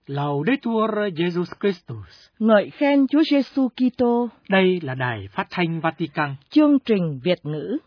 Laudetur Jesus Christus. Ngợi khen Chúa Giêsu Kitô. Đây là Đài Phát thanh Vatican. Chương trình Việt ngữ.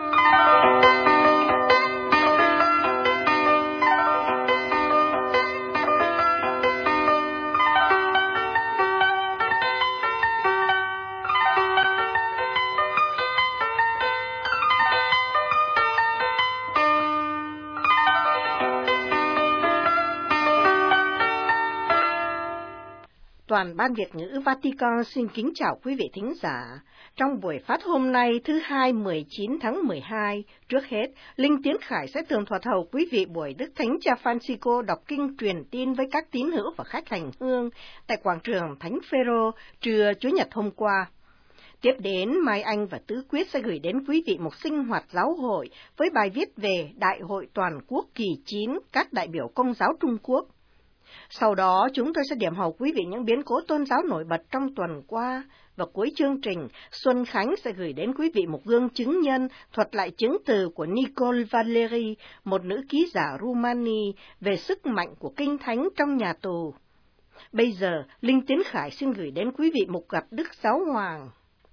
Toàn ban Việt ngữ Vatican xin kính chào quý vị thính giả. Trong buổi phát hôm nay thứ Hai 19 tháng 12, trước hết, Linh Tiến Khải sẽ tường thuật hầu quý vị buổi Đức Thánh Cha Francisco đọc kinh truyền tin với các tín hữu và khách hành hương tại quảng trường Thánh Phêrô trưa Chủ nhật hôm qua. Tiếp đến, Mai Anh và Tứ Quyết sẽ gửi đến quý vị một sinh hoạt giáo hội với bài viết về Đại hội Toàn quốc kỳ 9 các đại biểu Công giáo Trung Quốc. Sau đó, chúng tôi sẽ điểm hầu quý vị những biến cố tôn giáo nổi bật trong tuần qua, và cuối chương trình, Xuân Khánh sẽ gửi đến quý vị một gương chứng nhân thuật lại chứng từ của Nicole Valeri, một nữ ký giả Rumani, về sức mạnh của Kinh Thánh trong nhà tù. Bây giờ, Linh Tiến Khải xin gửi đến quý vị một gặp Đức Giáo Hoàng.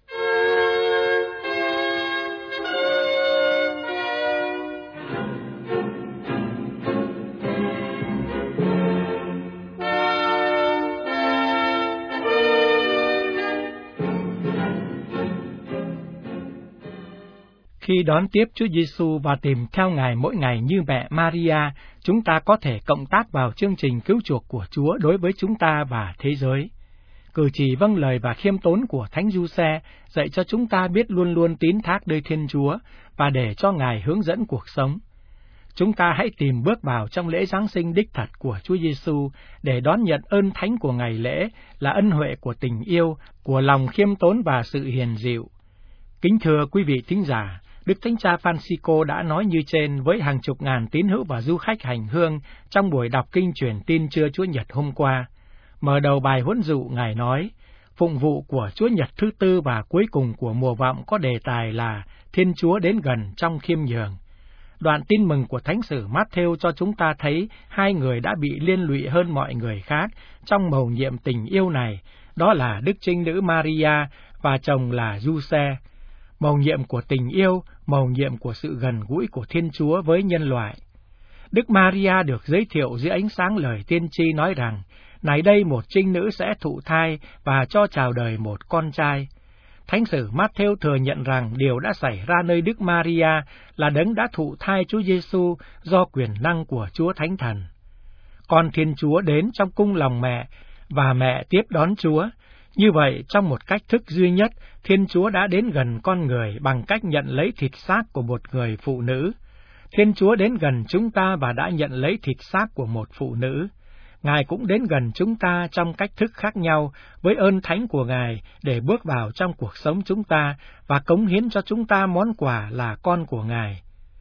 Khi đón tiếp Chúa Giêsu và tìm theo Ngài mỗi ngày như mẹ Maria, chúng ta có thể cộng tác vào chương trình cứu chuộc của Chúa đối với chúng ta và thế giới. Cử chỉ vâng lời và khiêm tốn của Thánh Giuse dạy cho chúng ta biết luôn luôn tín thác nơi Thiên Chúa và để cho Ngài hướng dẫn cuộc sống. Chúng ta hãy tìm bước vào trong lễ Giáng sinh đích thật của Chúa Giêsu để đón nhận ơn thánh của ngày lễ là ân huệ của tình yêu, của lòng khiêm tốn và sự hiền dịu. Kính thưa quý vị thính giả, Đức Thánh Cha Francisco đã nói như trên với hàng chục ngàn tín hữu và du khách hành hương trong buổi đọc kinh truyền tin trưa Chúa Nhật hôm qua. Mở đầu bài huấn dụ, Ngài nói, phụng vụ của Chúa Nhật thứ tư và cuối cùng của mùa vọng có đề tài là Thiên Chúa đến gần trong khiêm nhường. Đoạn tin mừng của Thánh sử Mát-thêu cho chúng ta thấy hai người đã bị liên lụy hơn mọi người khác trong mầu nhiệm tình yêu này, đó là Đức Trinh Nữ Maria và chồng là Giuse. Mầu nhiệm của tình yêu, mầu nhiệm của sự gần gũi của Thiên Chúa với nhân loại. Đức Maria được giới thiệu dưới ánh sáng lời tiên tri nói rằng, này đây một trinh nữ sẽ thụ thai và cho chào đời một con trai. Thánh sử Mát-thêu thừa nhận rằng điều đã xảy ra nơi Đức Maria là đấng đã thụ thai Chúa Giêsu do quyền năng của Chúa Thánh Thần. Con Thiên Chúa đến trong cung lòng mẹ và mẹ tiếp đón Chúa. Như vậy, trong một cách thức duy nhất, Thiên Chúa đã đến gần con người bằng cách nhận lấy thịt xác của một người phụ nữ. Thiên Chúa đến gần chúng ta và đã nhận lấy thịt xác của một phụ nữ. Ngài cũng đến gần chúng ta trong cách thức khác nhau với ơn thánh của Ngài để bước vào trong cuộc sống chúng ta và cống hiến cho chúng ta món quà là con của Ngài.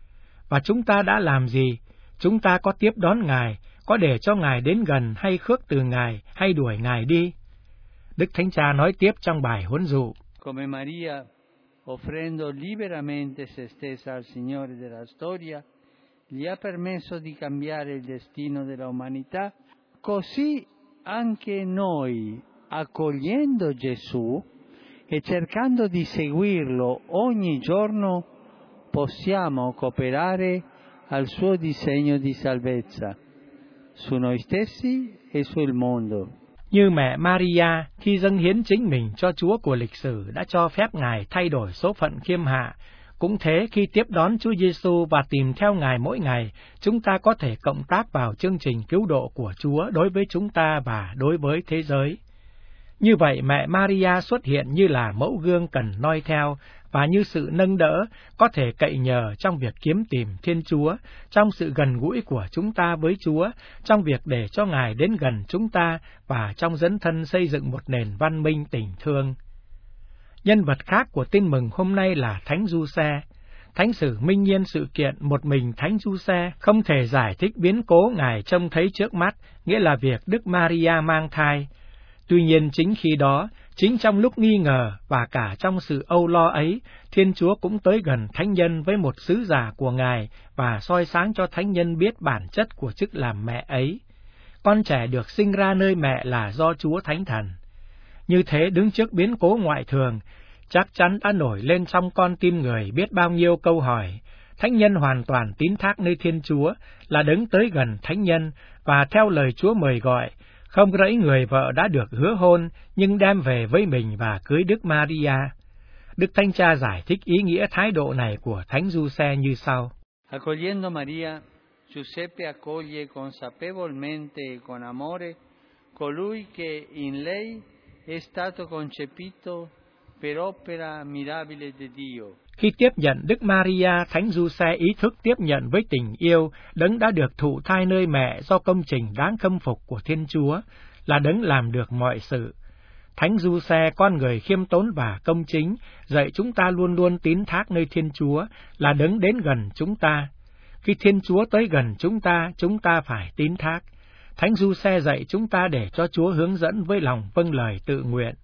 Và chúng ta đã làm gì? Chúng ta có tiếp đón Ngài, có để cho Ngài đến gần hay khước từ Ngài hay đuổi Ngài đi? Đức Thánh Cha nói tiếp trong bài huấn dụ. Come Maria, offrendo liberamente se stessa al Signore della storia, gli ha permesso di cambiare il destino della umanità, così anche noi, accogliendo Gesù e cercando di seguirlo ogni giorno, possiamo cooperare al suo disegno di salvezza, su noi stessi e sul mondo. Như mẹ Maria, khi dâng hiến chính mình cho Chúa của lịch sử đã cho phép Ngài thay đổi số phận khiêm hạ, cũng thế khi tiếp đón Chúa Giêsu và tìm theo Ngài mỗi ngày, chúng ta có thể cộng tác vào chương trình cứu độ của Chúa đối với chúng ta và đối với thế giới. Như vậy, mẹ Maria xuất hiện như là mẫu gương cần noi theo và như sự nâng đỡ, có thể cậy nhờ trong việc kiếm tìm Thiên Chúa, trong sự gần gũi của chúng ta với Chúa, trong việc để cho Ngài đến gần chúng ta và trong dấn thân xây dựng một nền văn minh tình thương. Nhân vật khác của tin mừng hôm nay là Thánh Giuse. Thánh sử minh nhiên sự kiện một mình Thánh Giuse không thể giải thích biến cố Ngài trông thấy trước mắt, nghĩa là việc Đức Maria mang thai. Tuy nhiên chính khi đó, chính trong lúc nghi ngờ và cả trong sự âu lo ấy, Thiên Chúa cũng tới gần thánh nhân với một sứ giả của Ngài và soi sáng cho thánh nhân biết bản chất của chức làm mẹ ấy. con trẻ được sinh ra nơi mẹ là do Chúa Thánh Thần. Như thế đứng trước biến cố ngoại thường, chắc chắn đã nổi lên trong con tim người biết bao nhiêu câu hỏi. Thánh nhân hoàn toàn tín thác nơi Thiên Chúa, là đứng tới gần Thánh nhân, và theo lời Chúa mời gọi, không rẫy người vợ đã được hứa hôn, nhưng đem về với mình và cưới Đức Maria. Đức Thánh Cha giải thích ý nghĩa thái độ này của Thánh Giuse như sau. Accogliendo Maria, Giuseppe accoglie consapevolmente e con amore colui che in lei è stato concepito per opera mirabile di Dio. Khi tiếp nhận Đức Maria, Thánh Giuse ý thức tiếp nhận với tình yêu đấng đã được thụ thai nơi mẹ do công trình đáng khâm phục của Thiên Chúa, là đấng làm được mọi sự. Thánh Giuse, con người khiêm tốn và công chính, dạy chúng ta luôn luôn tín thác nơi Thiên Chúa, là đấng đến gần chúng ta. Khi Thiên Chúa tới gần chúng ta phải tín thác. Thánh Giuse dạy chúng ta để cho Chúa hướng dẫn với lòng vâng lời tự nguyện.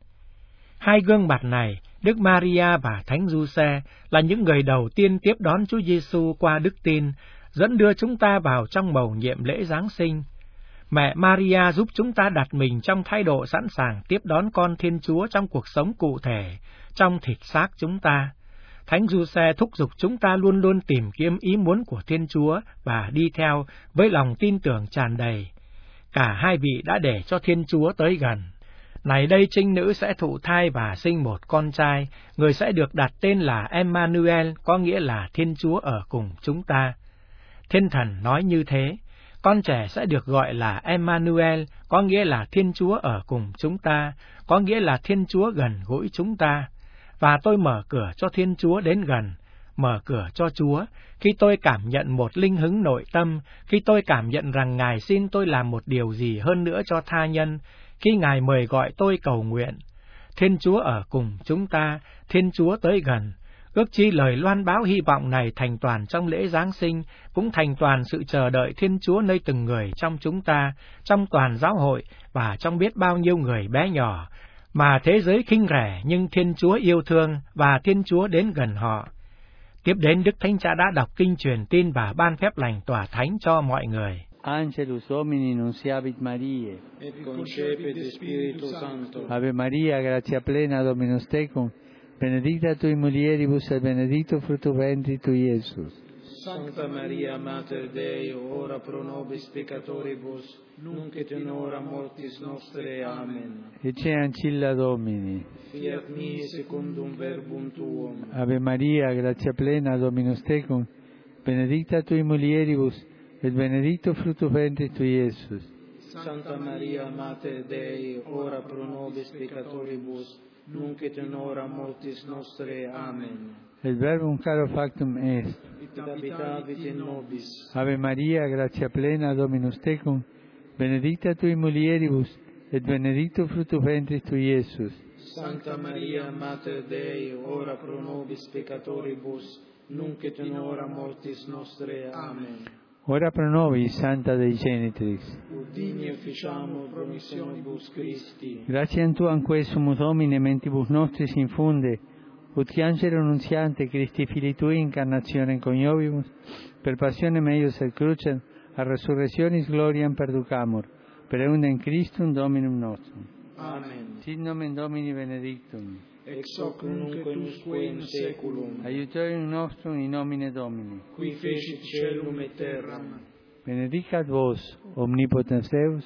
Hai gương mặt này, Đức Maria và Thánh Giuse, là những người đầu tiên tiếp đón Chúa Giêsu qua đức tin, dẫn đưa chúng ta vào trong mầu nhiệm lễ Giáng sinh. Mẹ Maria giúp chúng ta đặt mình trong thái độ sẵn sàng tiếp đón con Thiên Chúa trong cuộc sống cụ thể, trong thịt xác chúng ta. Thánh Giuse thúc giục chúng ta luôn luôn tìm kiếm ý muốn của Thiên Chúa và đi theo với lòng tin tưởng tràn đầy. Cả hai vị đã để cho Thiên Chúa tới gần. Này đây trinh nữ sẽ thụ thai và sinh một con trai, người sẽ được đặt tên là Emmanuel, có nghĩa là Thiên Chúa ở cùng chúng ta. Thiên Thần nói như thế, con trẻ sẽ được gọi là Emmanuel, có nghĩa là Thiên Chúa ở cùng chúng ta, có nghĩa là Thiên Chúa gần gũi chúng ta. Và tôi mở cửa cho Thiên Chúa đến gần, mở cửa cho Chúa, khi tôi cảm nhận một linh hứng nội tâm, khi tôi cảm nhận rằng Ngài xin tôi làm một điều gì hơn nữa cho tha nhân, khi Ngài mời gọi tôi cầu nguyện. Thiên Chúa ở cùng chúng ta, Thiên Chúa tới gần. Ước chi lời loan báo hy vọng này thành toàn trong lễ Giáng sinh, cũng thành toàn sự chờ đợi Thiên Chúa nơi từng người trong chúng ta, trong toàn giáo hội và trong biết bao nhiêu người bé nhỏ, mà thế giới khinh rẻ nhưng Thiên Chúa yêu thương và Thiên Chúa đến gần họ. Tiếp đến, Đức Thánh Cha đã đọc kinh truyền tin và ban phép lành tỏa thánh cho mọi người. Angelus Domini nunciavit Mariae, et concepit Spiritu Sancto. Ave Maria, gratia plena Dominus tecum, benedicta tui mulieribus et benedictus fructus ventris tui, Iesus. Sancta Maria, Mater Dei, ora pro nobis peccatoribus, nunc et in hora mortis nostre. Amen. Ecce ancilla Domini. Fiat mi secundum verbum tuum. Ave Maria, gratia plena Dominus tecum, benedicta tui mulieribus, et benedictus fructus ventris tui, Iesus. Santa Maria, Mater Dei, ora pro nobis peccatoribus, nunc et in hora mortis nostre. Amen. Et verbum caro factum est. Et habitavit in nobis. Ave Maria, gratia plena Dominus tecum, benedicta tui mulieribus, et benedictus fructus ventris tui, Iesus. Santa Maria, Mater Dei, ora pro nobis peccatoribus, nunc et in hora mortis nostre. Amen. Ora pro nobis, Santa Dei Genitrix. Ut digni officiamur promissionibus Christi. Gratiam Tuam quae sumus Domine mentibus nostris infunde, ut che angelo nuntiante Christi Filii Tui incarnationem coniovimus, per passionem eius et crucem, a resurrectionis gloriam perducamur, per eundem Christum Dominum nostrum. Amen. Sit nomen Domini benedictum. Ex hoc nunc usque in saeculum. Aiutorium nostrum in nomine Domini. Qui fecit caelum et terram. Benedicat vos, omnipotens Deus,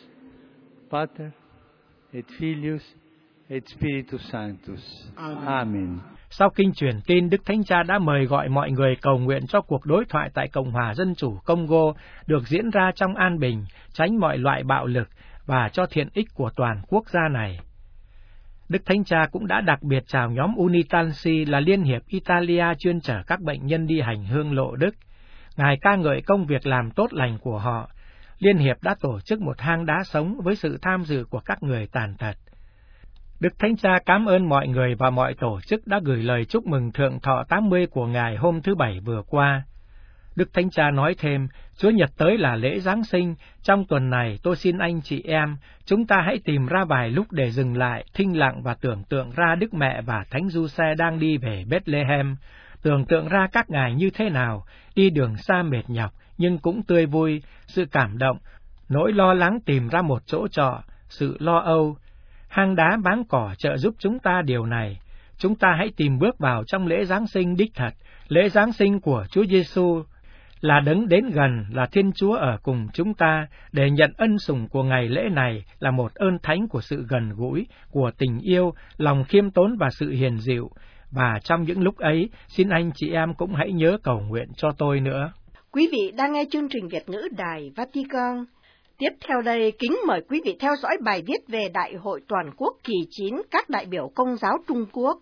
Pater, et Filius, et Spiritus Sanctus. Amen. Amen. Sau kinh truyền tin, Đức Thánh Cha đã mời gọi mọi người cầu nguyện cho cuộc đối thoại tại Cộng hòa Dân chủ Congo được diễn ra trong an bình, tránh mọi loại bạo lực và cho thiện ích của toàn quốc gia này. Đức Thánh Cha cũng đã đặc biệt chào nhóm Unitansi là Liên hiệp Italia chuyên chở các bệnh nhân đi hành hương lộ Đức. Ngài ca ngợi công việc làm tốt lành của họ. Liên hiệp đã tổ chức một hang đá sống với sự tham dự của các người tàn tật. Đức Thánh Cha cảm ơn mọi người và mọi tổ chức đã gửi lời chúc mừng thượng thọ 80 của Ngài hôm thứ Bảy vừa qua. Đức Thánh Cha nói thêm, Chúa Nhật tới là lễ Giáng sinh, trong tuần này tôi xin anh chị em, chúng ta hãy tìm ra vài lúc để dừng lại, thinh lặng và tưởng tượng ra Đức Mẹ và Thánh Giuse đang đi về Bethlehem, tưởng tượng ra các ngài như thế nào, đi đường xa mệt nhọc nhưng cũng tươi vui, sự cảm động, nỗi lo lắng tìm ra một chỗ trọ, sự lo âu. Hang đá báng cỏ trợ giúp chúng ta điều này. Chúng ta hãy tìm bước vào trong lễ Giáng sinh đích thật, lễ Giáng sinh của Chúa Giêsu là đấng đến gần, là Thiên Chúa ở cùng chúng ta, để nhận ân sủng của ngày lễ này là một ơn thánh của sự gần gũi, của tình yêu, lòng khiêm tốn và sự hiền dịu. Và trong những lúc ấy, xin anh chị em cũng hãy nhớ cầu nguyện cho tôi nữa. Quý vị đang nghe chương trình Việt ngữ Đài Vatican. Tiếp theo đây, kính mời quý vị theo dõi bài viết về Đại hội Toàn quốc kỳ 9 các đại biểu Công giáo Trung Quốc.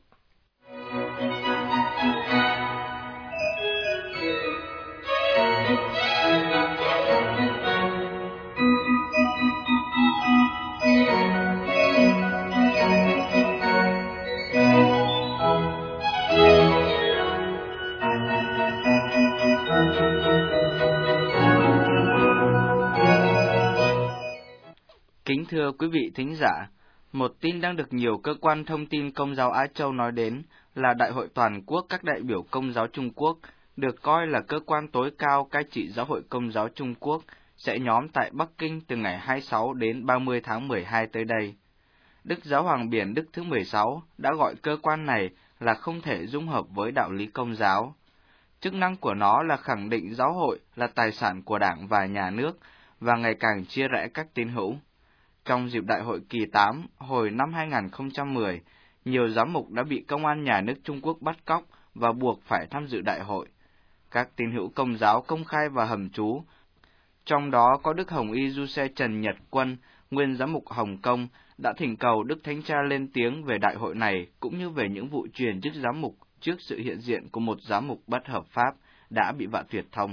Kính thưa quý vị thính giả, một tin đang được nhiều cơ quan thông tin Công giáo Á Châu nói đến là Đại hội Toàn quốc các đại biểu Công giáo Trung Quốc, được coi là cơ quan tối cao cai trị Giáo hội Công giáo Trung Quốc, sẽ nhóm tại Bắc Kinh từ ngày 26 đến 30 tháng 12 tới đây. Đức Giáo hoàng Biển Đức thứ 16 đã gọi cơ quan này là không thể dung hợp với đạo lý Công giáo. Chức năng của nó là khẳng định giáo hội là tài sản của Đảng và Nhà nước và ngày càng chia rẽ các tín hữu. Trong dịp Đại hội kỳ 8 hồi năm 2010, nhiều giám mục đã bị Công an Nhà nước Trung Quốc bắt cóc và buộc phải tham dự đại hội. Các tín hữu Công giáo công khai vào hầm trú, trong đó có Đức Hồng Y Du Xe Trần Nhật Quân, nguyên giám mục Hồng Kông, đã thỉnh cầu Đức Thánh Cha lên tiếng về đại hội này cũng như về những vụ truyền chức giám mục trước sự hiện diện của một giám mục bất hợp pháp đã bị vạ tuyệt thông.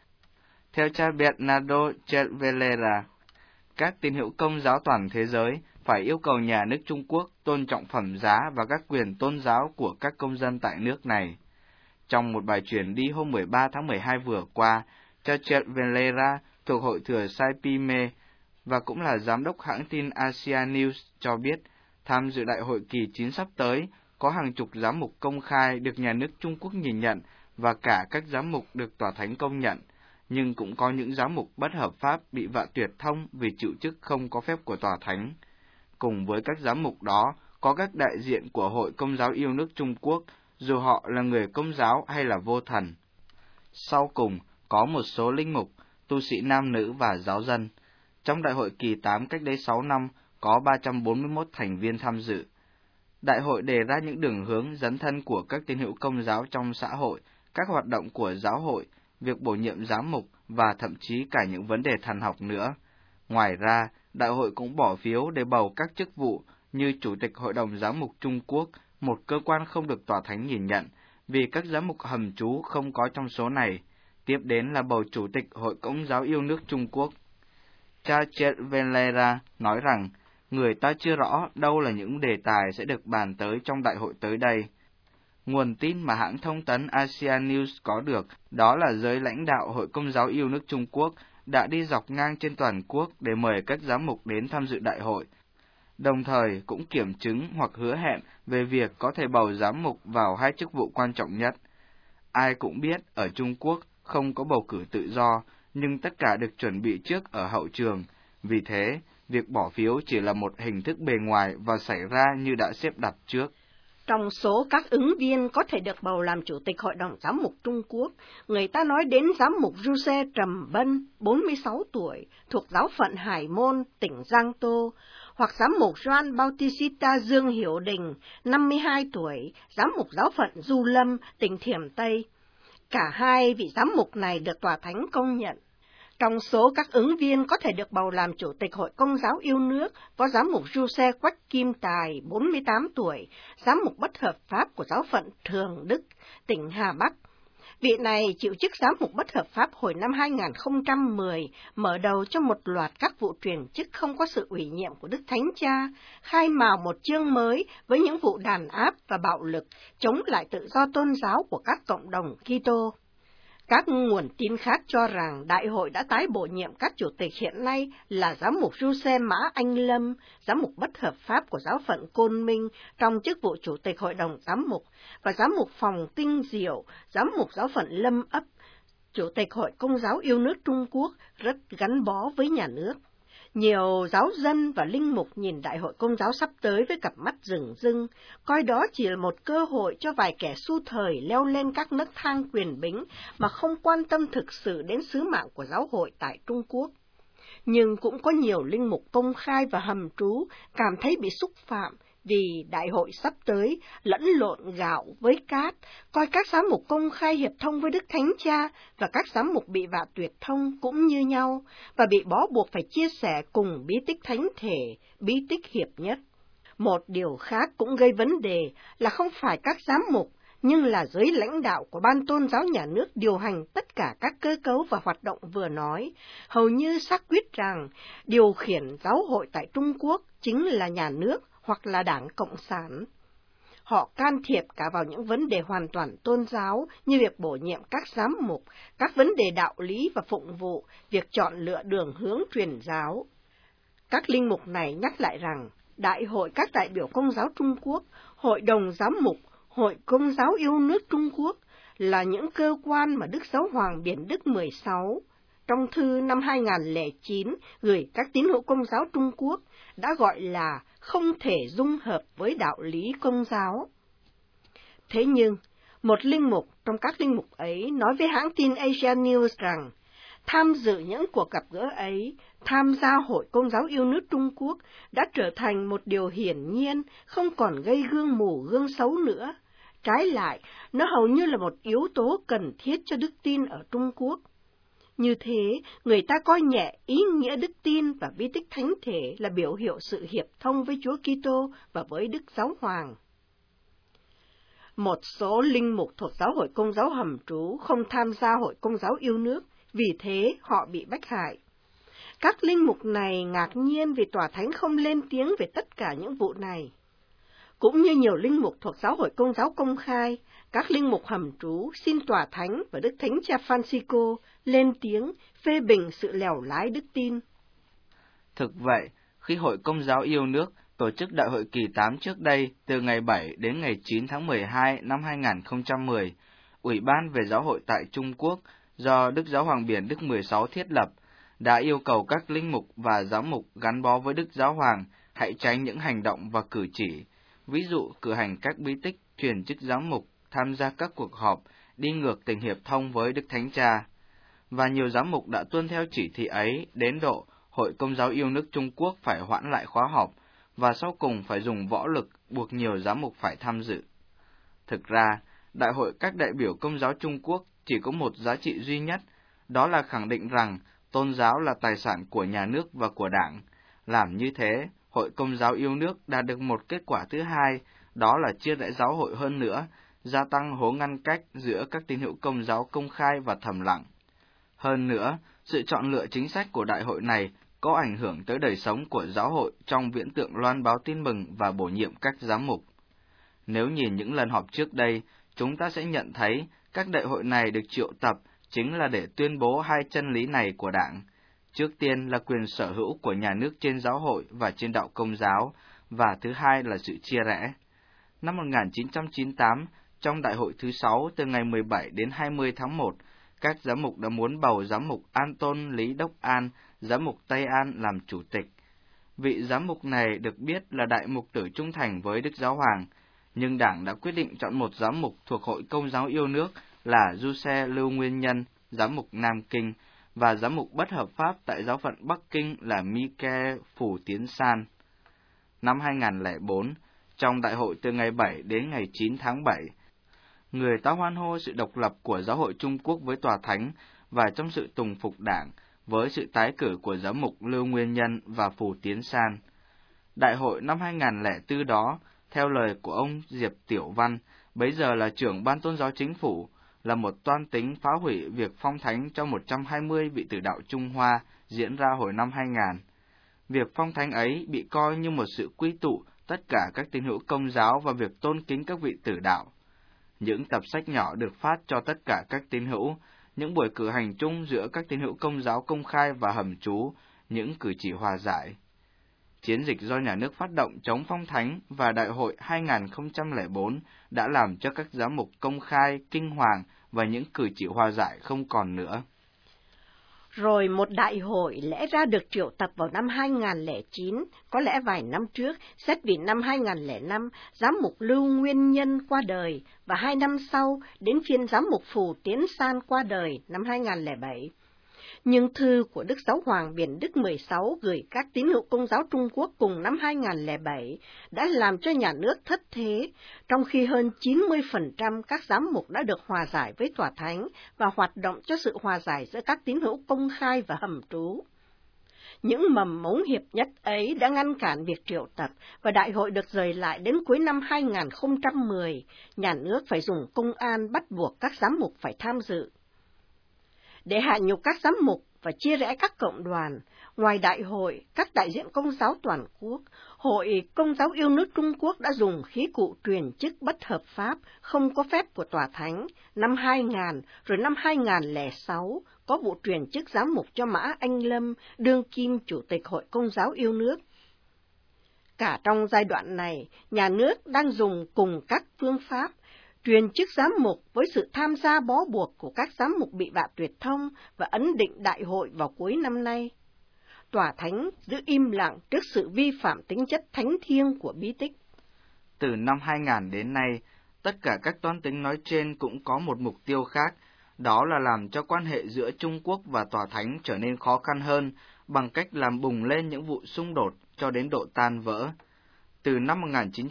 Theo cha Bernardo Cervelera, các tín hữu Công giáo toàn thế giới phải yêu cầu nhà nước Trung Quốc tôn trọng phẩm giá và các quyền tôn giáo của các công dân tại nước này. Trong một bài truyền đi hôm 13 tháng 12 vừa qua, cha Cervelera thuộc Hội thừa Saipime và cũng là giám đốc hãng tin Asia News cho biết, tham dự đại hội kỳ 9 sắp tới, có hàng chục giám mục công khai được nhà nước Trung Quốc nhìn nhận và cả các giám mục được tòa thánh công nhận, nhưng cũng có những giám mục bất hợp pháp bị vạ tuyệt thông vì chịu chức không có phép của tòa thánh. Cùng với các giám mục đó, có các đại diện của Hội Công giáo yêu nước Trung Quốc, dù họ là người Công giáo hay là vô thần. Sau cùng, có một số linh mục, tu sĩ nam nữ và giáo dân. Trong đại hội kỳ 8 cách đây 6 năm, có 341 thành viên tham dự. Đại hội đề ra những đường hướng dấn thân của các tín hữu Công giáo trong xã hội, các hoạt động của giáo hội, việc bổ nhiệm giám mục và thậm chí cả những vấn đề thần học nữa. Ngoài ra, đại hội cũng bỏ phiếu để bầu các chức vụ như Chủ tịch Hội đồng Giám mục Trung Quốc, một cơ quan không được tòa thánh nhìn nhận, vì các giám mục hầm trú không có trong số này. Tiếp đến là bầu Chủ tịch Hội Công giáo yêu nước Trung Quốc. Cha Cervelera nói rằng, người ta chưa rõ đâu là những đề tài sẽ được bàn tới trong đại hội tới đây. Nguồn tin mà hãng thông tấn Asia News có được đó là giới lãnh đạo Hội Công giáo yêu nước Trung Quốc đã đi dọc ngang trên toàn quốc để mời các giám mục đến tham dự đại hội, đồng thời cũng kiểm chứng hoặc hứa hẹn về việc có thể bầu giám mục vào hai chức vụ quan trọng nhất. Ai cũng biết ở Trung Quốc không có bầu cử tự do, nhưng tất cả được chuẩn bị trước ở hậu trường, vì thế việc bỏ phiếu chỉ là một hình thức bề ngoài và xảy ra như đã xếp đặt trước. Trong số các ứng viên có thể được bầu làm Chủ tịch Hội đồng Giám mục Trung Quốc, người ta nói đến giám mục Giuse Trầm Bân, 46 tuổi, thuộc giáo phận Hải Môn, tỉnh Giang Tô, hoặc giám mục Gioan Bautista Dương Hiểu Đình, 52 tuổi, giám mục giáo phận Du Lâm, tỉnh Thiểm Tây. Cả hai vị giám mục này được tòa thánh công nhận. Trong số các ứng viên có thể được bầu làm Chủ tịch Hội Công giáo yêu nước có giám mục Giuse Quách Kim Tài, 48 tuổi, giám mục bất hợp pháp của giáo phận Thường Đức, tỉnh Hà Bắc. Vị này chịu chức giám mục bất hợp pháp hồi năm 2010, mở đầu cho một loạt các vụ truyền chức không có sự ủy nhiệm của Đức Thánh Cha, khai mào một chương mới với những vụ đàn áp và bạo lực, chống lại tự do tôn giáo của các cộng đồng Kitô. Các nguồn tin khác cho rằng đại hội đã tái bổ nhiệm các chủ tịch hiện nay là giám mục Giuse Mã Anh Lâm, giám mục bất hợp pháp của giáo phận Côn Minh trong chức vụ chủ tịch Hội đồng Giám mục, và giám mục Phòng Tinh Diệu, giám mục giáo phận Lâm Ấp, Chủ tịch Hội Công giáo yêu nước Trung Quốc rất gắn bó với nhà nước. Nhiều giáo dân và linh mục nhìn Đại hội Công giáo sắp tới với cặp mắt rừng rưng, coi đó chỉ là một cơ hội cho vài kẻ xu thời leo lên các nấc thang quyền bính mà không quan tâm thực sự đến sứ mạng của giáo hội tại Trung Quốc. Nhưng cũng có nhiều linh mục công khai và hầm trú cảm thấy bị xúc phạm vì đại hội sắp tới lẫn lộn gạo với cát, coi các giám mục công khai hiệp thông với Đức Thánh Cha và các giám mục bị vạ tuyệt thông cũng như nhau và bị bó buộc phải chia sẻ cùng bí tích thánh thể, bí tích hiệp nhất. Một điều khác cũng gây vấn đề là không phải các giám mục, nhưng là giới lãnh đạo của Ban Tôn giáo nhà nước điều hành tất cả các cơ cấu và hoạt động vừa nói, hầu như xác quyết rằng điều khiển giáo hội tại Trung Quốc chính là nhà nước hoặc là Đảng Cộng sản. Họ can thiệp cả vào những vấn đề hoàn toàn tôn giáo như việc bổ nhiệm các giám mục, các vấn đề đạo lý và phụng vụ, việc chọn lựa đường hướng truyền giáo. Các linh mục này nhắc lại rằng, Đại hội các đại biểu Công giáo Trung Quốc, Hội đồng giám mục, Hội Công giáo yêu nước Trung Quốc là những cơ quan mà Đức Giáo hoàng Biển Đức 16 trong thư năm 2009 gửi các tín hữu Công giáo Trung Quốc đã gọi là không thể dung hợp với đạo lý Công giáo. Thế nhưng, một linh mục trong các linh mục ấy nói với hãng tin Asia News rằng, tham dự những cuộc gặp gỡ ấy, tham gia Hội Công giáo yêu nước Trung Quốc đã trở thành một điều hiển nhiên, không còn gây gương mù gương xấu nữa. Trái lại, nó hầu như là một yếu tố cần thiết cho đức tin ở Trung Quốc. Như thế, người ta coi nhẹ ý nghĩa đức tin và bí tích thánh thể là biểu hiệu sự hiệp thông với Chúa Kitô và với Đức Giáo Hoàng. Một số linh mục thuộc Giáo hội Công giáo hầm trú không tham gia Hội Công giáo yêu nước, vì thế họ bị bách hại. Các linh mục này ngạc nhiên vì tòa thánh không lên tiếng về tất cả những vụ này. Cũng như nhiều linh mục thuộc Giáo hội Công giáo công khai, các linh mục hầm trú xin tòa thánh và Đức Thánh Cha Francisco lên tiếng phê bình sự lèo lái đức tin. Thực vậy, khi Hội Công giáo yêu nước tổ chức Đại hội kỳ 8 trước đây từ ngày 7 đến ngày 9 tháng 12 năm 2010, Ủy ban về giáo hội tại Trung Quốc do Đức Giáo hoàng Biển Đức 16 thiết lập đã yêu cầu các linh mục và giám mục gắn bó với Đức Giáo hoàng hãy tránh những hành động và cử chỉ, ví dụ cử hành các bí tích, truyền chức giám mục, tham gia các cuộc họp, đi ngược tình hiệp thông với Đức Thánh Cha. Và nhiều giám mục đã tuân theo chỉ thị ấy đến độ Hội Công giáo yêu nước Trung Quốc phải hoãn lại khóa họp, và sau cùng phải dùng võ lực buộc nhiều giám mục phải tham dự. Thực ra, Đại hội các đại biểu Công giáo Trung Quốc chỉ có một giá trị duy nhất, đó là khẳng định rằng tôn giáo là tài sản của nhà nước và của Đảng. Làm như thế, Hội Công giáo yêu nước đạt được một kết quả thứ hai, đó là chia rẽ giáo hội hơn nữa, gia tăng hố ngăn cách giữa các tín hữu Công giáo công khai và thầm lặng. Hơn nữa, sự chọn lựa chính sách của đại hội này có ảnh hưởng tới đời sống của giáo hội trong viễn tượng loan báo tin mừng và bổ nhiệm các giám mục. Nếu nhìn những lần họp trước đây, chúng ta sẽ nhận thấy các đại hội này được triệu tập chính là để tuyên bố hai chân lý này của Đảng. Trước tiên là quyền sở hữu của nhà nước trên giáo hội và trên đạo Công giáo, và thứ hai là sự chia rẽ. Năm 1998, trong đại hội thứ 6 từ ngày 17 đến 20 tháng 1, các giám mục đã muốn bầu giám mục Anton Lý Đốc An, giám mục Tây An làm chủ tịch. Vị giám mục này được biết là đại mục tử trung thành với Đức Giáo Hoàng, nhưng Đảng đã quyết định chọn một giám mục thuộc Hội Công giáo yêu nước là Giuse Lưu Nguyên Nhân, giám mục Nam Kinh, và giám mục bất hợp pháp tại giáo phận Bắc Kinh là Mike Phủ Tiến San. Năm 2004, trong đại hội từ ngày 7 đến ngày 9 tháng 7, người ta hoan hô sự độc lập của giáo hội Trung Quốc với tòa thánh và trong sự tùng phục Đảng với sự tái cử của giám mục Lưu Nguyên Nhân và Phủ Tiến San. Đại hội năm 2004 đó, theo lời của ông Diệp Tiểu Văn, bấy giờ là trưởng Ban Tôn giáo Chính phủ, là một toan tính phá hủy việc phong thánh cho 120 vị tử đạo Trung Hoa diễn ra hồi năm 2000. Việc phong thánh ấy bị coi như một sự quy tụ tất cả các tín hữu Công giáo và việc tôn kính các vị tử đạo. Những tập sách nhỏ được phát cho tất cả các tín hữu, những buổi cử hành chung giữa các tín hữu Công giáo công khai và hầm trú, những cử chỉ hòa giải. Chiến dịch do nhà nước phát động chống phong thánh và đại hội 2004 đã làm cho các giám mục công khai, kinh hoàng và những cử chỉ hòa giải không còn nữa. Rồi một đại hội lẽ ra được triệu tập vào năm 2009, có lẽ vài năm trước, xét vì năm 2005, giám mục Lưu Nguyên Nhân qua đời, và 2 năm sau, đến phiên giám mục Phù Tiến San qua đời năm 2007. Nhưng thư của Đức Giáo Hoàng Biển Đức 16 gửi các tín hữu Công giáo Trung Quốc cùng năm 2007 đã làm cho nhà nước thất thế, trong khi hơn 90% các giám mục đã được hòa giải với Tòa Thánh và hoạt động cho sự hòa giải giữa các tín hữu công khai và hầm trú. Những mầm mống hiệp nhất ấy đã ngăn cản việc triệu tập, và đại hội được rời lại đến cuối năm 2010, nhà nước phải dùng công an bắt buộc các giám mục phải tham dự. Để hạ nhục các giám mục và chia rẽ các cộng đoàn, ngoài đại hội, các đại diện Công giáo toàn quốc, Hội Công giáo yêu nước Trung Quốc đã dùng khí cụ truyền chức bất hợp pháp, không có phép của Tòa Thánh, năm 2000, rồi năm 2006, có vụ truyền chức giám mục cho Mã Anh Lâm, đương kim Chủ tịch Hội Công giáo yêu nước. Cả trong giai đoạn này, nhà nước đang dùng cùng các phương pháp, truyền chức giám mục với sự tham gia bó buộc của các giám mục bị vạ tuyệt thông và ấn định đại hội vào cuối năm nay. Tòa Thánh giữ im lặng trước sự vi phạm tính chất thánh thiêng của bí tích. Từ năm 2000 đến nay, tất cả các toan tính nói trên cũng có một mục tiêu khác, đó là làm cho quan hệ giữa Trung Quốc và Tòa Thánh trở nên khó khăn hơn bằng cách làm bùng lên những vụ xung đột cho đến độ tan vỡ. Từ năm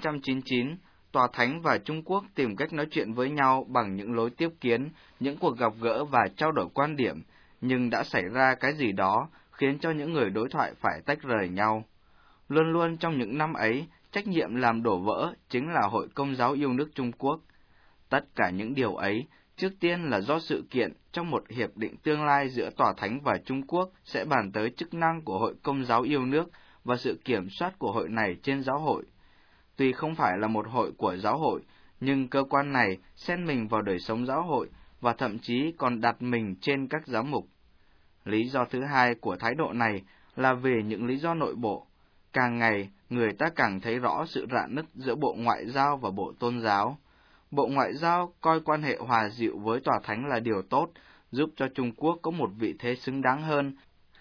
1999, Tòa Thánh và Trung Quốc tìm cách nói chuyện với nhau bằng những lối tiếp kiến, những cuộc gặp gỡ và trao đổi quan điểm, nhưng đã xảy ra cái gì đó khiến cho những người đối thoại phải tách rời nhau. Luôn luôn trong những năm ấy, trách nhiệm làm đổ vỡ chính là Hội Công giáo yêu nước Trung Quốc. Tất cả những điều ấy, trước tiên là do sự kiện trong một hiệp định tương lai giữa Tòa Thánh và Trung Quốc sẽ bàn tới chức năng của Hội Công giáo yêu nước và sự kiểm soát của hội này trên giáo hội. Tuy không phải là một hội của giáo hội, nhưng cơ quan này xen mình vào đời sống giáo hội và thậm chí còn đặt mình trên các giám mục. Lý do thứ hai của thái độ này là về những lý do nội bộ. Càng ngày, người ta càng thấy rõ sự rạn nứt giữa Bộ Ngoại giao và Bộ Tôn giáo. Bộ Ngoại giao coi quan hệ hòa dịu với Tòa Thánh là điều tốt, giúp cho Trung Quốc có một vị thế xứng đáng hơn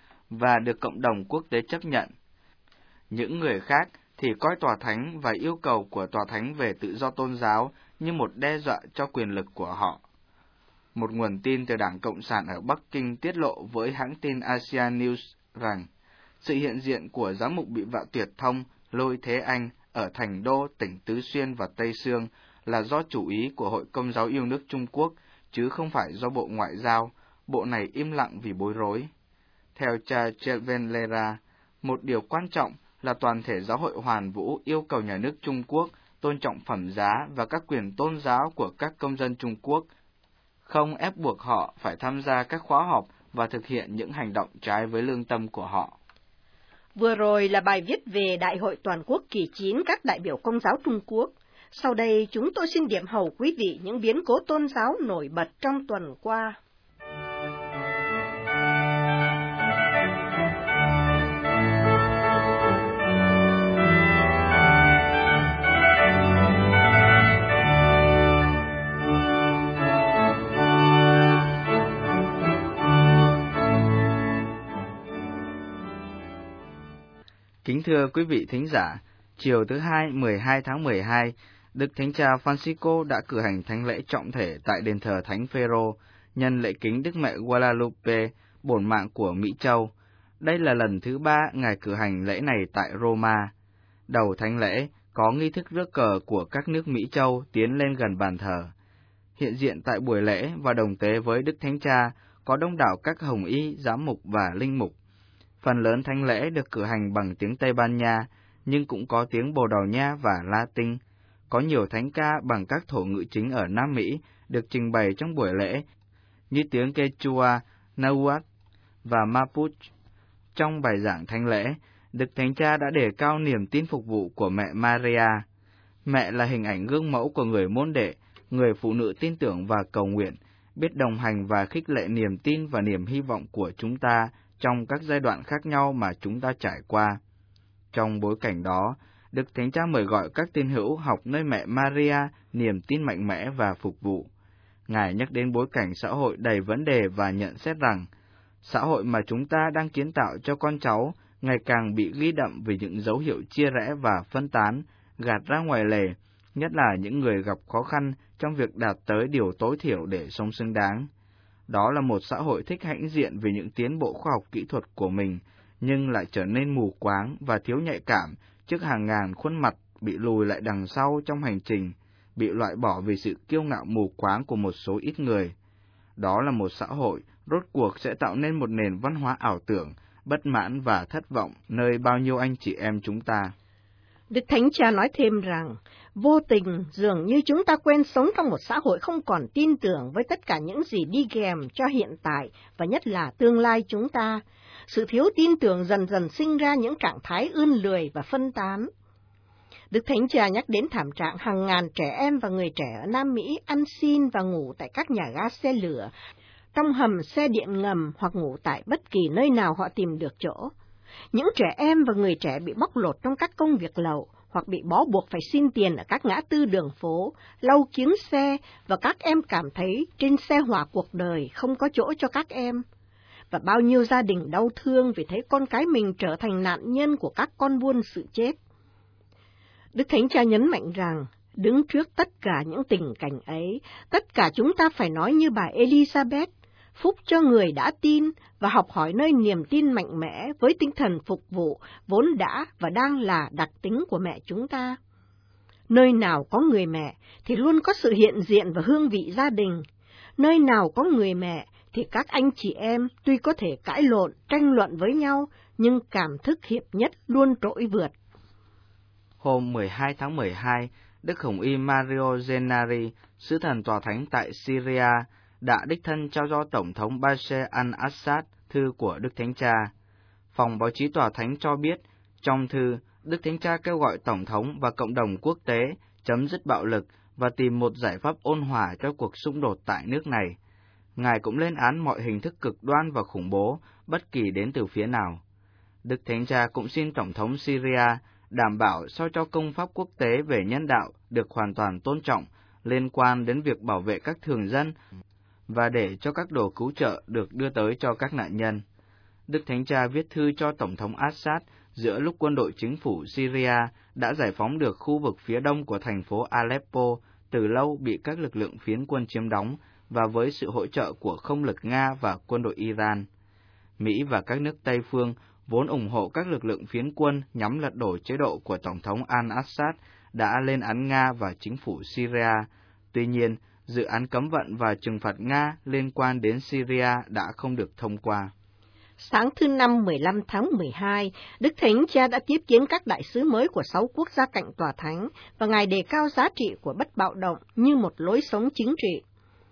và được cộng đồng quốc tế chấp nhận. Những người khác thì coi Tòa Thánh và yêu cầu của Tòa Thánh về tự do tôn giáo như một đe dọa cho quyền lực của họ. Một nguồn tin từ Đảng Cộng sản ở Bắc Kinh tiết lộ với hãng tin Asian News rằng sự hiện diện của giám mục bị vạ tuyệt thông Lôi Thế Anh ở Thành Đô, tỉnh Tứ Xuyên và Tây Xương là do chủ ý của Hội Công giáo yêu nước Trung Quốc, chứ không phải do Bộ Ngoại giao. Bộ này im lặng vì bối rối. Theo cha Chelven Lera, một điều quan trọng là toàn thể giáo hội hoàn vũ yêu cầu nhà nước Trung Quốc tôn trọng phẩm giá và các quyền tôn giáo của các công dân Trung Quốc, không ép buộc họ phải tham gia các khóa họp và thực hiện những hành động trái với lương tâm của họ. Vừa rồi là bài viết về Đại hội Toàn quốc kỳ 9 các đại biểu Công giáo Trung Quốc. Sau đây chúng tôi xin điểm hầu quý vị những biến cố tôn giáo nổi bật trong tuần qua. Kính thưa quý vị thính giả, chiều thứ Hai 12 tháng 12, Đức Thánh Cha Francisco đã cử hành thánh lễ trọng thể tại đền thờ Thánh Phêrô nhân lễ kính Đức Mẹ Guadalupe, bổn mạng của Mỹ Châu. Đây là lần thứ 3 Ngài cử hành lễ này tại Roma. Đầu thánh lễ có nghi thức rước cờ của các nước Mỹ Châu tiến lên gần bàn thờ. Hiện diện tại buổi lễ và đồng tế với Đức Thánh Cha có đông đảo các hồng y, giám mục và linh mục. Phần lớn thánh lễ được cử hành bằng tiếng Tây Ban Nha, nhưng cũng có tiếng Bồ Đào Nha và Latin. Có nhiều thánh ca bằng các thổ ngữ chính ở Nam Mỹ được trình bày trong buổi lễ, như tiếng Quechua, Nahuatl và Mapuche. Trong bài giảng thánh lễ, Đức Thánh Cha đã đề cao niềm tin phục vụ của mẹ Maria. Mẹ là hình ảnh gương mẫu của người môn đệ, người phụ nữ tin tưởng và cầu nguyện, biết đồng hành và khích lệ niềm tin và niềm hy vọng của chúng ta trong các giai đoạn khác nhau mà chúng ta trải qua. Trong bối cảnh đó, Đức Thánh Cha mời gọi các tín hữu học nơi mẹ Maria niềm tin mạnh mẽ và phục vụ. Ngài nhắc đến bối cảnh xã hội đầy vấn đề và nhận xét rằng, xã hội mà chúng ta đang kiến tạo cho con cháu ngày càng bị ghi đậm vì những dấu hiệu chia rẽ và phân tán, gạt ra ngoài lề, nhất là những người gặp khó khăn trong việc đạt tới điều tối thiểu để sống xứng đáng. Đó là một xã hội thích hãnh diện vì những tiến bộ khoa học kỹ thuật của mình, nhưng lại trở nên mù quáng và thiếu nhạy cảm trước hàng ngàn khuôn mặt bị lùi lại đằng sau trong hành trình, bị loại bỏ vì sự kiêu ngạo mù quáng của một số ít người. Đó là một xã hội rốt cuộc sẽ tạo nên một nền văn hóa ảo tưởng, bất mãn và thất vọng nơi bao nhiêu anh chị em chúng ta. Đức Thánh Cha nói thêm rằng, vô tình dường như chúng ta quen sống trong một xã hội không còn tin tưởng với tất cả những gì đi kèm cho hiện tại và nhất là tương lai chúng ta. Sự thiếu tin tưởng dần dần sinh ra những trạng thái ươn lười và phân tán. Đức Thánh Cha nhắc đến thảm trạng hàng ngàn trẻ em và người trẻ ở Nam Mỹ ăn xin và ngủ tại các nhà ga xe lửa, trong hầm xe điện ngầm hoặc ngủ tại bất kỳ nơi nào họ tìm được chỗ. Những trẻ em và người trẻ bị bóc lột trong các công việc lậu, hoặc bị bó buộc phải xin tiền ở các ngã tư đường phố, lau kiếng xe, và các em cảm thấy trên xe hỏa cuộc đời không có chỗ cho các em. Và bao nhiêu gia đình đau thương vì thấy con cái mình trở thành nạn nhân của các con buôn sự chết. Đức Thánh Cha nhấn mạnh rằng, đứng trước tất cả những tình cảnh ấy, tất cả chúng ta phải nói như bà Elizabeth, phúc cho người đã tin và học hỏi nơi niềm tin mạnh mẽ với tinh thần phục vụ vốn đã và đang là đặc tính của mẹ chúng ta. Nơi nào có người mẹ thì luôn có sự hiện diện và hương vị gia đình. Nơi nào có người mẹ thì các anh chị em tuy có thể cãi lộn, tranh luận với nhau, nhưng cảm thức hiệp nhất luôn trỗi vượt. Hôm 12 tháng 12, Đức Hồng Y Mario Gennari, sứ thần tòa thánh tại Syria, đã đích thân trao cho Tổng thống Bashar al-Assad thư của Đức Thánh Cha. Phòng báo chí tòa thánh cho biết, trong thư, Đức Thánh Cha kêu gọi Tổng thống và cộng đồng quốc tế chấm dứt bạo lực và tìm một giải pháp ôn hòa cho cuộc xung đột tại nước này. Ngài cũng lên án mọi hình thức cực đoan và khủng bố, bất kỳ đến từ phía nào. Đức Thánh Cha cũng xin Tổng thống Syria đảm bảo sao cho công pháp quốc tế về nhân đạo được hoàn toàn tôn trọng liên quan đến việc bảo vệ các thường dân và để cho các đồ cứu trợ được đưa tới cho các nạn nhân. Đức Thánh Cha viết thư cho Tổng thống Assad giữa lúc quân đội chính phủ Syria đã giải phóng được khu vực phía đông của thành phố Aleppo từ lâu bị các lực lượng phiến quân chiếm đóng và với sự hỗ trợ của không lực Nga và quân đội Iran. Mỹ và các nước Tây phương vốn ủng hộ các lực lượng phiến quân nhằm lật đổ chế độ của Tổng thống al-Assad đã lên án Nga và chính phủ Syria. Tuy nhiên, dự án cấm vận và trừng phạt Nga liên quan đến Syria đã không được thông qua. Sáng thứ Năm 15 tháng 12, Đức Thánh Cha đã tiếp kiến các đại sứ mới của 6 quốc gia cạnh tòa thánh và Ngài đề cao giá trị của bất bạo động như một lối sống chính trị.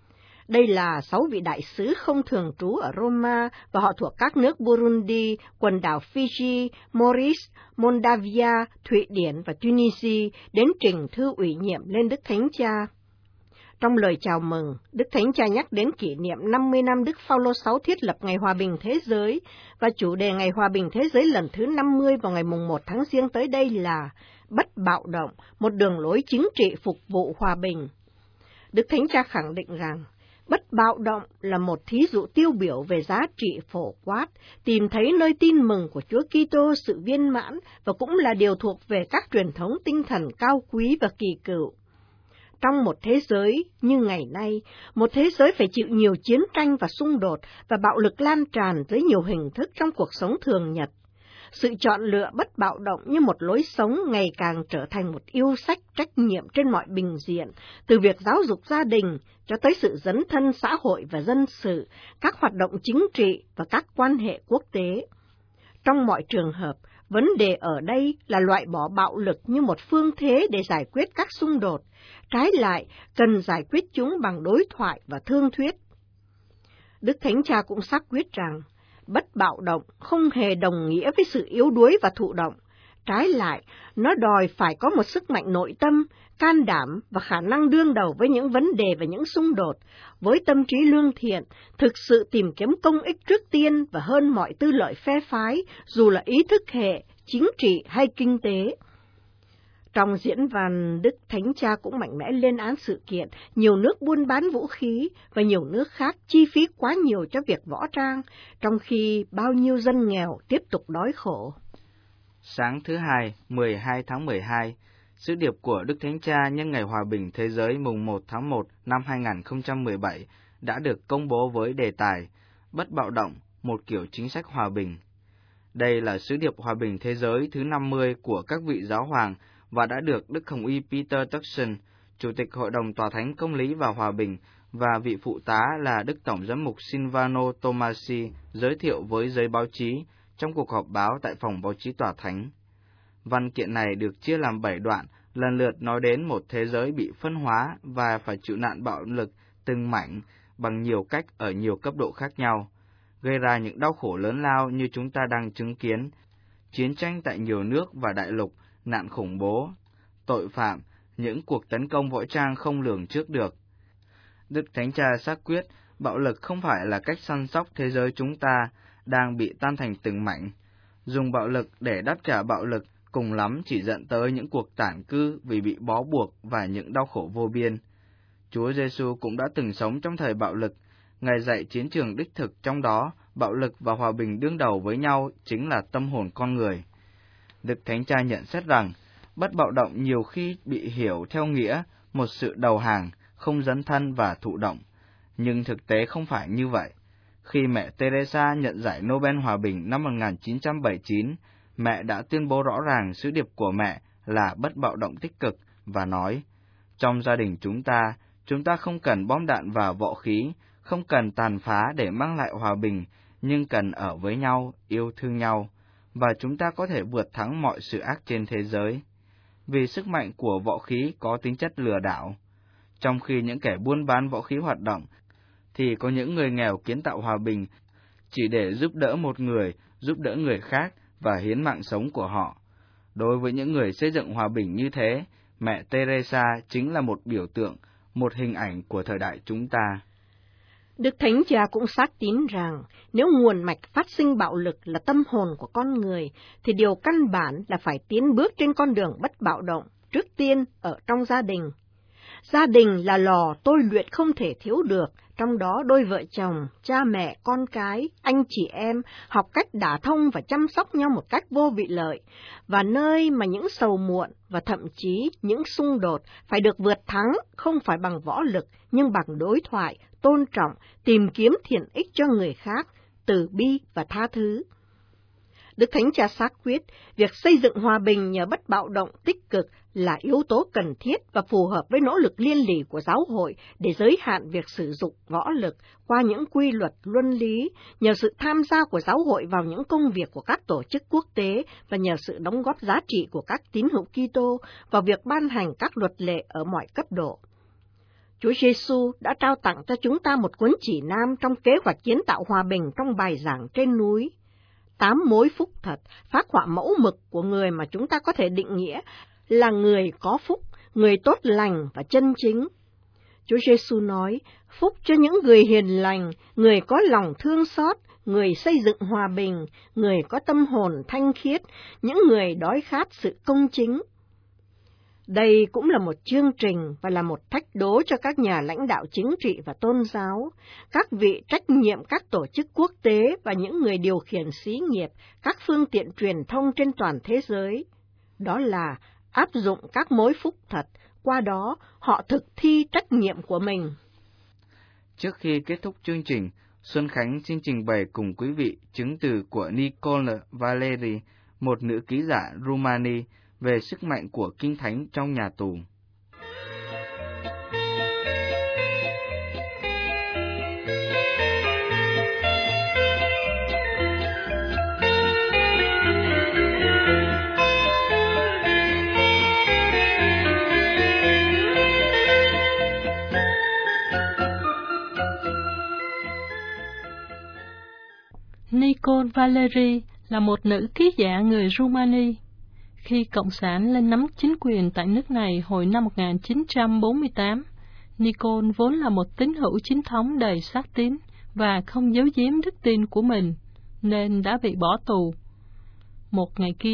Đây là 6 vị đại sứ không thường trú ở Roma và họ thuộc các nước Burundi, quần đảo Fiji, Maurice, Moldavia, Thụy Điển và Tunisia đến trình thư ủy nhiệm lên Đức Thánh Cha. Trong lời chào mừng, Đức Thánh Cha nhắc đến kỷ niệm 50 năm Đức Phaolô VI thiết lập Ngày Hòa bình Thế giới và chủ đề Ngày Hòa bình Thế giới lần thứ 50 vào ngày 1 tháng Giêng tới đây là bất bạo động, một đường lối chính trị phục vụ hòa bình. Đức Thánh Cha khẳng định rằng, bất bạo động là một thí dụ tiêu biểu về giá trị phổ quát, tìm thấy nơi tin mừng của Chúa Kitô sự viên mãn và cũng là điều thuộc về các truyền thống tinh thần cao quý và kỳ cựu. Trong một thế giới như ngày nay, một thế giới phải chịu nhiều chiến tranh và xung đột và bạo lực lan tràn dưới nhiều hình thức trong cuộc sống thường nhật, sự chọn lựa bất bạo động như một lối sống ngày càng trở thành một yêu sách trách nhiệm trên mọi bình diện, từ việc giáo dục gia đình cho tới sự dấn thân xã hội và dân sự, các hoạt động chính trị và các quan hệ quốc tế. Trong mọi trường hợp, vấn đề ở đây là loại bỏ bạo lực như một phương thế để giải quyết các xung đột, trái lại cần giải quyết chúng bằng đối thoại và thương thuyết. Đức Thánh Cha cũng xác quyết rằng, bất bạo động không hề đồng nghĩa với sự yếu đuối và thụ động, trái lại, nó đòi phải có một sức mạnh nội tâm, can đảm và khả năng đương đầu với những vấn đề và những xung đột, với tâm trí lương thiện, thực sự tìm kiếm công ích trước tiên và hơn mọi tư lợi phe phái, dù là ý thức hệ, chính trị hay kinh tế. Trong diễn văn, Đức Thánh Cha cũng mạnh mẽ lên án sự kiện nhiều nước buôn bán vũ khí và nhiều nước khác chi phí quá nhiều cho việc võ trang, trong khi bao nhiêu dân nghèo tiếp tục đói khổ. Sáng thứ Hai, 12 tháng 12, sứ điệp của Đức Thánh Cha nhân ngày Hòa bình Thế giới mùng 1 tháng 1 năm 2017 đã được công bố với đề tài Bất bạo động, một kiểu chính sách hòa bình. Đây là sứ điệp Hòa bình Thế giới thứ 50 của các vị giáo hoàng và đã được Đức Hồng Y Peter Turkson, Chủ tịch Hội đồng Tòa Thánh Công lý và Hòa bình, và vị phụ tá là Đức Tổng giám mục Silvano Tomasi giới thiệu với giới báo chí trong cuộc họp báo tại phòng báo chí Tòa Thánh. Văn kiện này được chia làm 7 đoạn, lần lượt nói đến một thế giới bị phân hóa và phải chịu nạn bạo lực từng mảnh bằng nhiều cách ở nhiều cấp độ khác nhau, gây ra những đau khổ lớn lao như chúng ta đang chứng kiến, chiến tranh tại nhiều nước và đại lục, nạn khủng bố, tội phạm, những cuộc tấn công võ trang không lường trước được. Đức Thánh Cha xác quyết, bạo lực không phải là cách săn sóc thế giới chúng ta đang bị tan thành từng mảnh. Dùng bạo lực để đáp trả bạo lực cùng lắm chỉ dẫn tới những cuộc tản cư vì bị bó buộc và những đau khổ vô biên. Chúa Giêsu cũng đã từng sống trong thời bạo lực. Ngài dạy chiến trường đích thực, trong đó bạo lực và hòa bình đương đầu với nhau chính là tâm hồn con người. Đức Thánh Cha nhận xét rằng, bất bạo động nhiều khi bị hiểu theo nghĩa một sự đầu hàng, không dấn thân và thụ động. Nhưng thực tế không phải như vậy. Khi mẹ Teresa nhận giải Nobel Hòa bình năm 1979, mẹ đã tuyên bố rõ ràng sứ điệp của mẹ là bất bạo động tích cực và nói, trong gia đình chúng ta không cần bom đạn và võ khí, không cần tàn phá để mang lại hòa bình, nhưng cần ở với nhau, yêu thương nhau, và chúng ta có thể vượt thắng mọi sự ác trên thế giới. Vì sức mạnh của võ khí có tính chất lừa đảo. Trong khi những kẻ buôn bán võ khí hoạt động, thì có những người nghèo kiến tạo hòa bình chỉ để giúp đỡ một người, giúp đỡ người khác và hiến mạng sống của họ. Đối với những người xây dựng hòa bình như thế, mẹ Teresa chính là một biểu tượng, một hình ảnh của thời đại chúng ta. Đức Thánh Cha cũng xác tín rằng, nếu nguồn mạch phát sinh bạo lực là tâm hồn của con người, thì điều căn bản là phải tiến bước trên con đường bất bạo động, trước tiên ở trong gia đình. Gia đình là lò tôi luyện không thể thiếu được, trong đó đôi vợ chồng, cha mẹ, con cái, anh chị em học cách đả thông và chăm sóc nhau một cách vô vị lợi, và nơi mà những sầu muộn và thậm chí những xung đột phải được vượt thắng không phải bằng võ lực, nhưng bằng đối thoại, tôn trọng, tìm kiếm thiện ích cho người khác, từ bi và tha thứ. Đức Thánh Cha xác quyết, việc xây dựng hòa bình nhờ bất bạo động tích cực là yếu tố cần thiết và phù hợp với nỗ lực liên lỉ của giáo hội để giới hạn việc sử dụng võ lực qua những quy luật luân lý, nhờ sự tham gia của giáo hội vào những công việc của các tổ chức quốc tế và nhờ sự đóng góp giá trị của các tín hữu Kitô vào việc ban hành các luật lệ ở mọi cấp độ. Chúa Giêsu đã trao tặng cho chúng ta một cuốn chỉ nam trong kế hoạch kiến tạo hòa bình trong bài giảng trên núi. 8 mối phúc thật, phác họa mẫu mực của người mà chúng ta có thể định nghĩa là người có phúc, người tốt lành và chân chính. Chúa Giêsu nói, phúc cho những người hiền lành, người có lòng thương xót, người xây dựng hòa bình, người có tâm hồn thanh khiết, những người đói khát sự công chính. Đây cũng là một chương trình và là một thách đố cho các nhà lãnh đạo chính trị và tôn giáo, các vị trách nhiệm các tổ chức quốc tế và những người điều khiển xí nghiệp, các phương tiện truyền thông trên toàn thế giới. Đó là áp dụng các mối phúc thật, qua đó họ thực thi trách nhiệm của mình. Trước khi kết thúc chương trình, Xuân Khánh xin trình bày cùng quý vị chứng từ của Nicole Valeri, một nữ ký giả Rumani, về sức mạnh của Kinh Thánh trong nhà tù. Nicole Valeri là một nữ ký giả người Rumani. Khi Cộng sản lên nắm chính quyền tại nước này hồi năm 1948, Nicole vốn là một tín hữu chính thống đầy xác tín và không giấu giếm đức tin của mình, nên đã bị bỏ tù. Một ngày kia,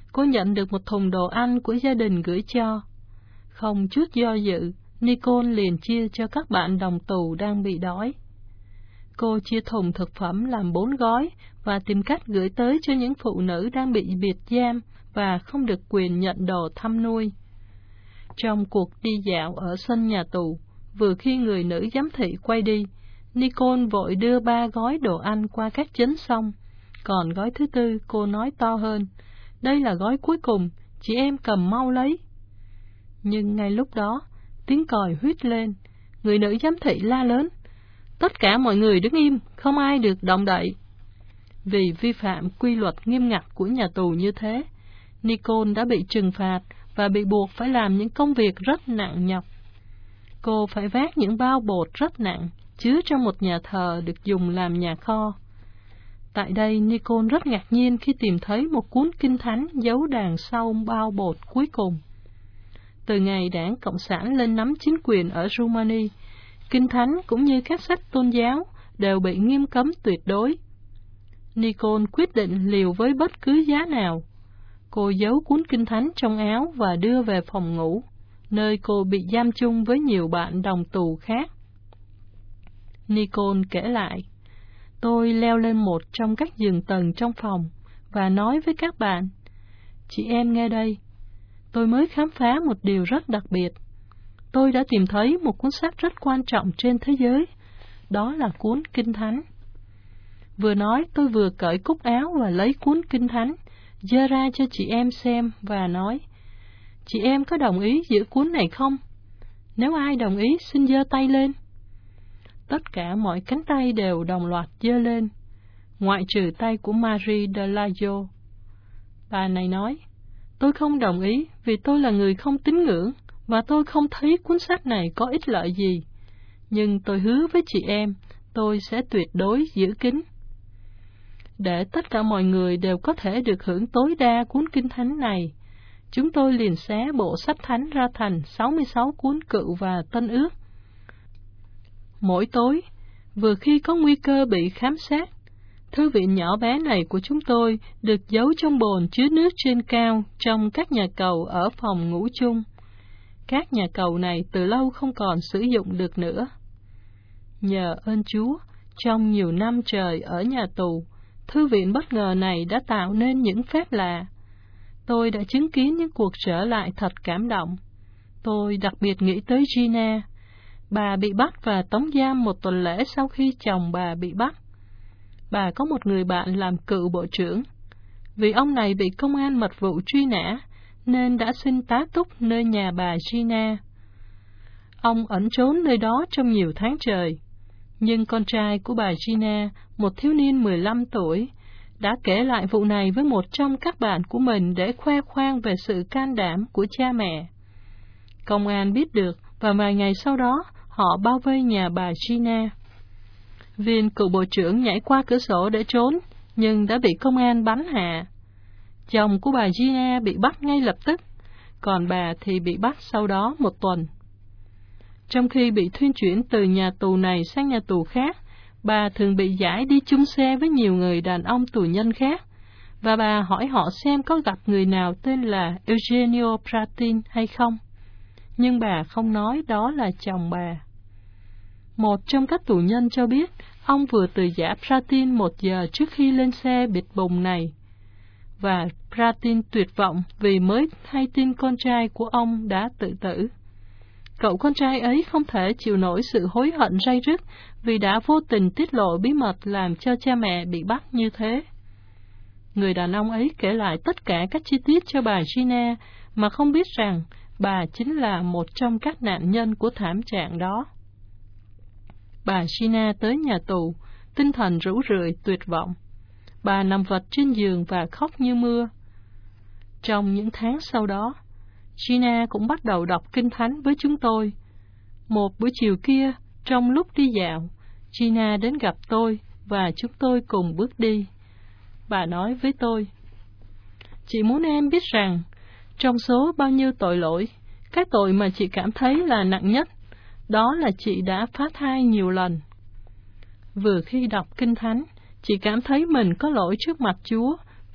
cô nhận được một thùng đồ ăn của gia đình gửi cho. Không chút do dự, Nicole liền chia cho các bạn đồng tù đang bị đói. Cô chia thùng thực phẩm làm 4 gói và tìm cách gửi tới cho những phụ nữ đang bị biệt giam và không được quyền nhận đồ thăm nuôi. Trong cuộc đi dạo ở sân nhà tù, vừa khi người nữ giám thị quay đi, Nicole vội đưa 3 gói đồ ăn qua các chấn xong, còn gói thứ 4 cô nói to hơn, đây là gói cuối cùng, chị em cầm mau lấy. Nhưng ngay lúc đó, tiếng còi huýt lên, người nữ giám thị la lớn, tất cả mọi người đứng im, không ai được động đậy. Vì vi phạm quy luật nghiêm ngặt của nhà tù như thế, Nicole đã bị trừng phạt và bị buộc phải làm những công việc rất nặng nhọc. Cô phải vác những bao bột rất nặng, chứa trong một nhà thờ được dùng làm nhà kho. Tại đây, Nicole rất ngạc nhiên khi tìm thấy một cuốn kinh thánh giấu đằng sau bao bột cuối cùng. Từ ngày Đảng Cộng sản lên nắm chính quyền ở Rumani, kinh thánh cũng như các sách tôn giáo đều bị nghiêm cấm tuyệt đối. Nicole quyết định liều với bất cứ giá nào. Cô giấu cuốn kinh thánh trong áo và đưa về phòng ngủ, nơi cô bị giam chung với nhiều bạn đồng tù khác. Nicole kể lại, tôi leo lên một trong các giường tầng trong phòng và nói với các bạn, chị em nghe đây, tôi mới khám phá một điều rất đặc biệt. Tôi đã tìm thấy một cuốn sách rất quan trọng trên thế giới, đó là cuốn Kinh Thánh. Vừa nói, tôi vừa cởi cúc áo và lấy cuốn Kinh Thánh, giơ ra cho chị em xem và nói, chị em có đồng ý giữ cuốn này không? Nếu ai đồng ý, xin giơ tay lên. Tất cả mọi cánh tay đều đồng loạt giơ lên, ngoại trừ tay của Marie de Lajo. Bà này nói, tôi không đồng ý vì tôi là người không tín ngưỡng và tôi không thấy cuốn sách này có ích lợi gì. Nhưng tôi hứa với chị em, tôi sẽ tuyệt đối giữ kín. Để tất cả mọi người đều có thể được hưởng tối đa cuốn Kinh Thánh này, chúng tôi liền xé bộ sách thánh ra thành 66 cuốn Cựu và Tân Ước. Mỗi tối, vừa khi có nguy cơ bị khám xét, thư viện nhỏ bé này của chúng tôi được giấu trong bồn chứa nước trên cao trong các nhà cầu ở phòng ngủ chung. Các nhà cầu này từ lâu không còn sử dụng được nữa. Nhờ ơn Chúa, trong nhiều năm trời ở nhà tù, thư viện bất ngờ này đã tạo nên những phép lạ. Tôi đã chứng kiến những cuộc trở lại thật cảm động. Tôi đặc biệt nghĩ tới Gina. Bà bị bắt và tống giam một tuần lễ sau khi chồng bà bị bắt. Bà có một người bạn làm cựu bộ trưởng. Vì ông này bị công an mật vụ truy nã, nên đã xin tá túc nơi nhà bà Gina. Ông ẩn trốn nơi đó trong nhiều tháng trời. Nhưng con trai của bà Gina, một thiếu niên 15 tuổi, đã kể lại vụ này với một trong các bạn của mình để khoe khoang về sự can đảm của cha mẹ. Công an biết được và vài ngày sau đó họ bao vây nhà bà Gina. Viên cựu bộ trưởng nhảy qua cửa sổ để trốn, nhưng đã bị công an bắn hạ. Chồng của bà Gina bị bắt ngay lập tức, còn bà thì bị bắt sau đó một tuần. Trong khi bị thuyên chuyển từ nhà tù này sang nhà tù khác, bà thường bị giải đi chung xe với nhiều người đàn ông tù nhân khác, và bà hỏi họ xem có gặp người nào tên là Eugenio Pratin hay không. Nhưng bà không nói đó là chồng bà. Một trong các tù nhân cho biết, ông vừa từ giã Pratin 1 giờ trước khi lên xe bịt bùng này. Và Pratin tuyệt vọng vì mới hay tin con trai của ông đã tự tử. Cậu con trai ấy không thể chịu nổi sự hối hận ray rứt vì đã vô tình tiết lộ bí mật làm cho cha mẹ bị bắt như thế. Người đàn ông ấy kể lại tất cả các chi tiết cho bà Gina mà không biết rằng bà chính là một trong các nạn nhân của thảm trạng đó. Bà Gina tới nhà tù, tinh thần rũ rượi tuyệt vọng. Bà nằm vật trên giường và khóc như mưa. Trong những tháng sau đó, Gina cũng bắt đầu đọc Kinh Thánh với chúng tôi. Một buổi chiều kia, trong lúc đi dạo, Gina đến gặp tôi và chúng tôi cùng bước đi. Bà nói với tôi, chị muốn em biết rằng, trong số bao nhiêu tội lỗi, cái tội mà chị cảm thấy là nặng nhất, đó là chị đã phá thai nhiều lần. Vừa khi đọc Kinh Thánh, chị cảm thấy mình có lỗi trước mặt Chúa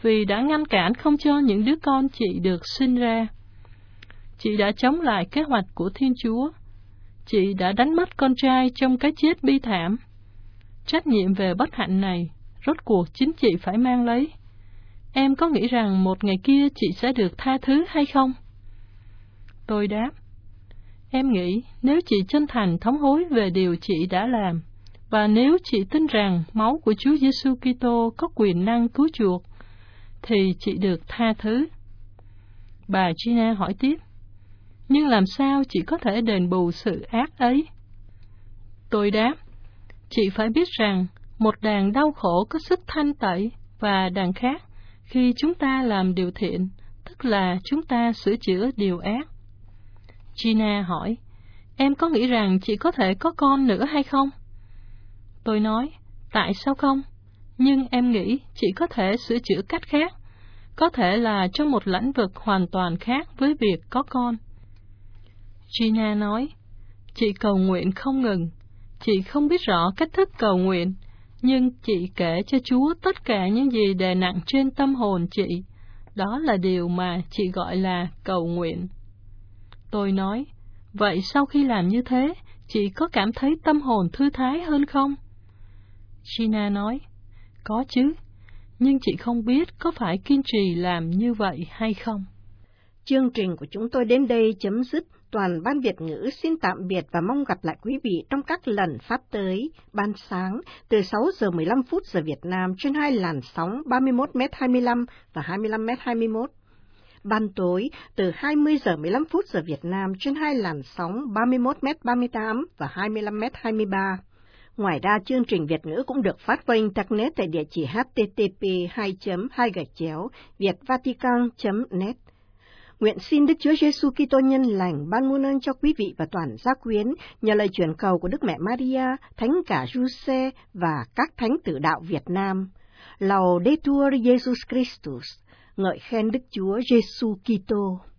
vì đã ngăn cản không cho những đứa con chị được sinh ra. Chị đã chống lại kế hoạch của Thiên Chúa. Chị đã đánh mất con trai trong cái chết bi thảm. Trách nhiệm về bất hạnh này, rốt cuộc chính chị phải mang lấy. Em có nghĩ rằng một ngày kia chị sẽ được tha thứ hay không? Tôi đáp, em nghĩ nếu chị chân thành thống hối về điều chị đã làm, và nếu chị tin rằng máu của Chúa Giêsu Kitô có quyền năng cứu chuộc, thì chị được tha thứ. Bà Gina hỏi tiếp, nhưng làm sao chị có thể đền bù sự ác ấy? Tôi đáp, chị phải biết rằng một đàn đau khổ có sức thanh tẩy, và đàn khác, khi chúng ta làm điều thiện, tức là chúng ta sửa chữa điều ác. Gina hỏi, em có nghĩ rằng chị có thể có con nữa hay không? Tôi nói, tại sao không? Nhưng em nghĩ chị có thể sửa chữa cách khác, có thể là trong một lĩnh vực hoàn toàn khác với việc có con. Gina nói, chị cầu nguyện không ngừng. Chị không biết rõ cách thức cầu nguyện, nhưng chị kể cho Chúa tất cả những gì đè nặng trên tâm hồn chị. Đó là điều mà chị gọi là cầu nguyện. Tôi nói, vậy sau khi làm như thế, chị có cảm thấy tâm hồn thư thái hơn không? Gina nói, có chứ, nhưng chị không biết có phải kiên trì làm như vậy hay không. Chương trình của chúng tôi đến đây chấm dứt. Toàn ban Việt ngữ xin tạm biệt và mong gặp lại quý vị trong các lần phát tới, ban sáng từ 6 giờ 15 phút giờ Việt Nam trên hai làn sóng 31m25 và 25m21. Ban tối từ 20 giờ 15 phút giờ Việt Nam trên hai làn sóng 31m38 và 25m23. Ngoài ra, chương trình Việt ngữ cũng được phát qua Internet tại địa chỉ http://vietvatican.net. Nguyện xin Đức Chúa Giêsu Kitô nhân lành ban muôn ơn cho quý vị và toàn gia quyến nhờ lời truyền cầu của Đức Mẹ Maria, Thánh cả Giuse và các thánh tử đạo Việt Nam. Laudetur Jesus Christus, ngợi khen Đức Chúa Giêsu Kitô.